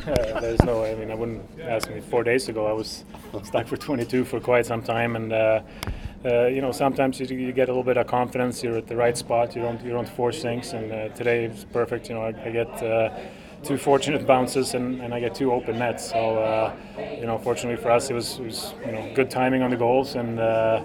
There's no. I mean, I wouldn't ask me 4 days ago. I was stuck for 22 for quite some time, and sometimes you get a little bit of confidence. You're at the right spot. You don't force things, and today it's perfect. I get two fortunate bounces and I get two open nets. So fortunately for us, it was good timing on the goals, and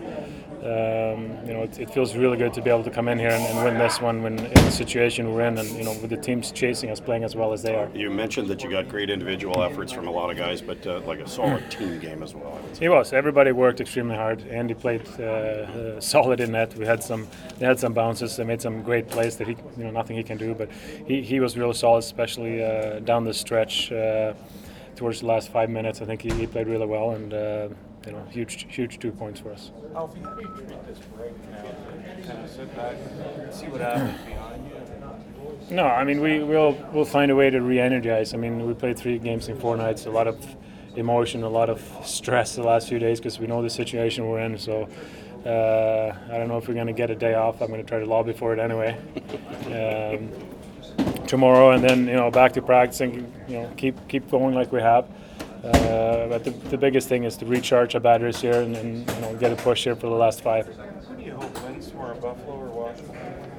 it feels really good to be able to come in here and win this one when in the situation we're in, and with the teams chasing us, playing as well as they are. You mentioned that you got great individual efforts from a lot of guys, but like a solid team game as well. It was. Everybody worked extremely hard. Andy played solid in net. They had some bounces. They made some great plays that nothing he can do, but he was really solid, especially down the stretch towards the last 5 minutes. I think he played really well, and huge 2 points for us. Alfie, how do you treat this break now? Kind of sit back and see what happens behind you? No, I mean we'll find a way to re-energize. I mean, we played 3 games in 4 nights. A lot of emotion, a lot of stress the last few days because we know the situation we're in. So I don't know if we're going to get a day off. I'm going to try to lobby for it anyway. Tomorrow, and then back to practicing. Keep going like we have. But the biggest thing is to recharge our batteries here and get a push here for the last 5. Who do you hope wins more, Buffalo or Washington?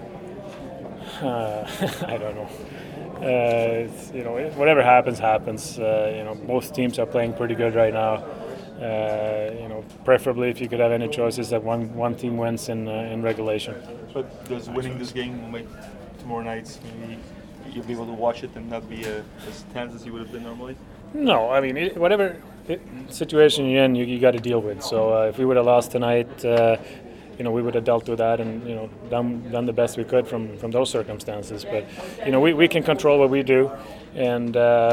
I don't know. Whatever happens. Both teams are playing pretty good right now. Preferably if you could have any choices, that one team wins in regulation. But does winning this game make tomorrow night maybe you'll be able to watch it and not be as tense as you would have been normally? No, I mean whatever situation you're in, you got to deal with. So if we would have lost tonight, we would have dealt with that and done the best we could from those circumstances. But we can control what we do, and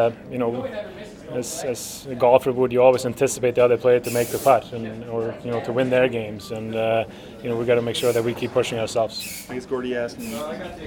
as a golfer would, you always anticipate the other player to make the putt or to win their games, and we got to make sure that we keep pushing ourselves. I guess Gordy asked me,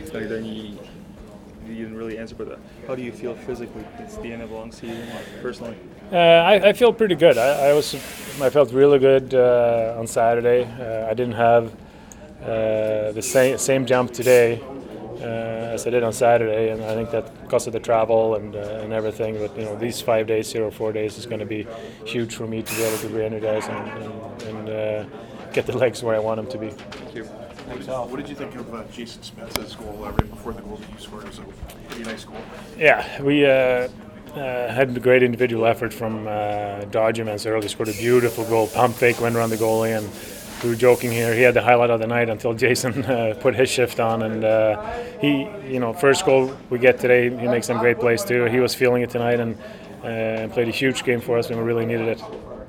you didn't really answer, but how do you feel physically? It's the end of a long season, personally. I feel pretty good. I felt really good on Saturday. I didn't have the same jump today as I did on Saturday, and I think that because of the travel and everything. But these 5 days here or 4 days is going to be huge for me to be able to re-energize and get the legs where I want them to be. Thank you. What did you think of Jason Smith's goal right before the goal that you scored? It was a pretty nice goal. Yeah, we had a great individual effort from Dodgermans early. Scored a beautiful goal, pump fake, went around the goalie, and we were joking here. He had the highlight of the night until Jason put his shift on, and he, first goal we get today, he makes some great plays too. He was feeling it tonight and played a huge game for us when we really needed it.